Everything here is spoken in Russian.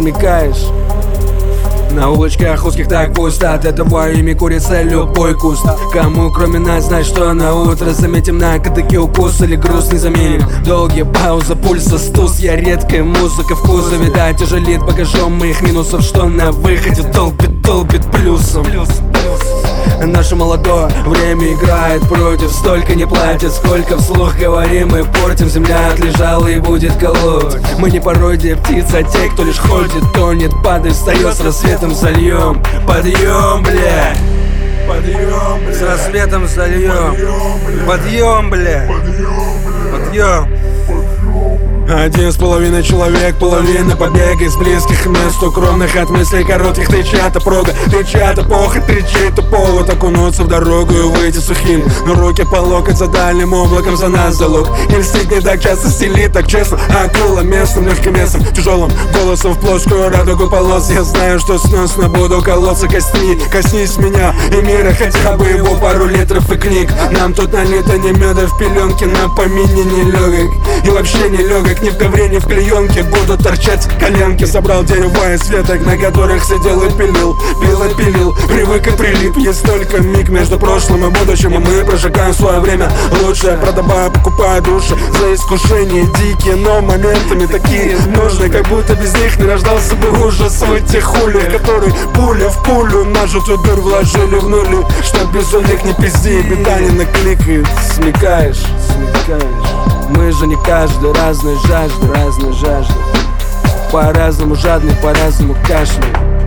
смекаешь. На улочках узких так пусто, от этого ими курится любой куст. Кому кроме нас знать, что на утро заметим на кадыке укус или груз не заменим. Долгие паузы, пульса, стус, я редкая музыка в кузове, да, тяжелит багажом моих минусов, что на выходе долбит плюсом. Наше молодое время играет против, столько не платят, сколько вслух говорим и портим. Земля отлежала и будет колоть. Мы не пародия птиц, а те, кто лишь ходит, тонет, падает, встает, с рассветом зальем. Подъем, бля, подъем, бля. С рассветом зальем. Подъем, бля, подъем. 1,5 человек, половина побега из близких мест, укромных от мыслей коротких. Ты чья-то прога, ты чья-то похоть, ты чей-то повод окунуться в дорогу и выйти сухим. Но руки по локоть за дальним облаком, за нас залог. Не льстить не так часто, стелит так честно, акула местным легким весом, тяжелым голосом в плоскую радугу полос. Я знаю, что сносно буду колоться костьми. Коснись меня и мира, хотя бы его пару литров и книг. Нам тут налито не меда в пеленке, на помине не легок. И вообще не легок, ни в ковре, ни в клеенке будут торчать коленки. Собрал дерева из веток, на которых сидел и пилил, пилил, привык и прилип. Есть только миг между прошлым и будущим, и мы прожигаем свое время лучшее, продавая, покупая души за искушения дикие, но моментами такие нужны, как будто без них не рождался бы ужас в этих хули, который пуля в пулю нажитую дыр вложили в нули. Чтоб без них не пизди, беда не накликает. Смекаешь, смекаешь. Мы же не каждый, разные жажды, по-разному жадный, по-разному кашляй.